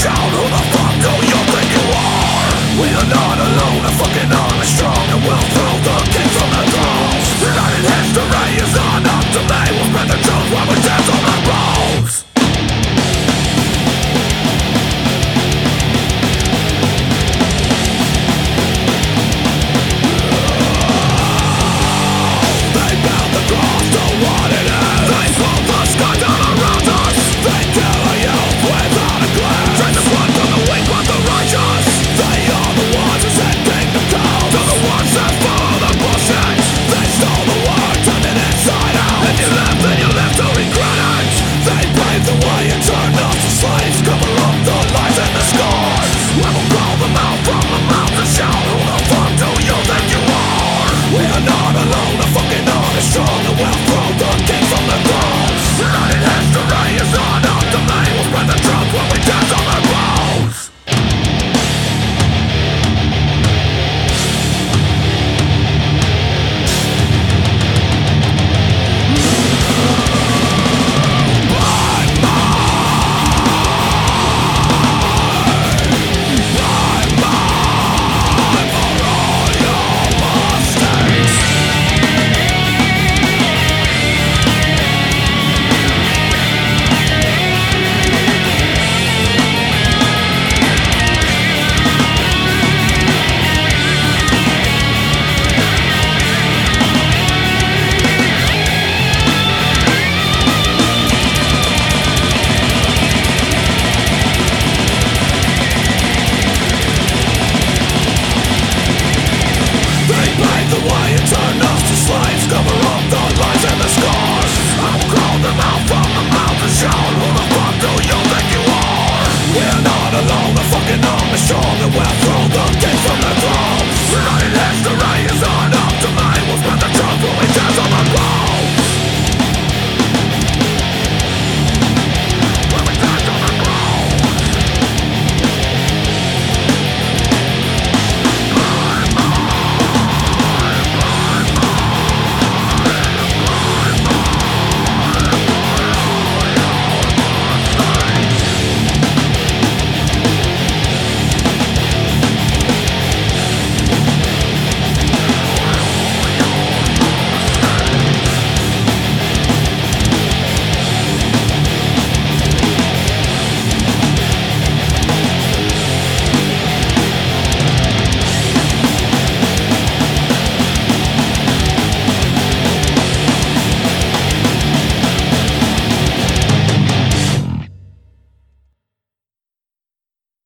shout, who the fuck do you think you are? We are not alone, we're fucking on and strong, and we'll throw the king from the thrones. United history is not up to me, we'll spread the truth while we dance on the bones. They build the cross to what it is. They pull the sky down around us. They kill a youth without a glance. Drain the blood from the weak but the righteous. They are the ones who send kingdom down. They're the ones that follow the bullshit. They stole the word, turned it inside out. If you left, then you left to regret it. They paved the way and turned us to slaves. Cover up the lies and the scars. I will call them out from the mouth and shout, who the fuck do you think you are? We are not alone, the fucking on is strong, and we'll throw the king from the throne. United history is not up to me, we'll spread the truth when we dance on their bones. Shout, who the fuck do you think you are? We're not alone, the fucking arm is strong, and we're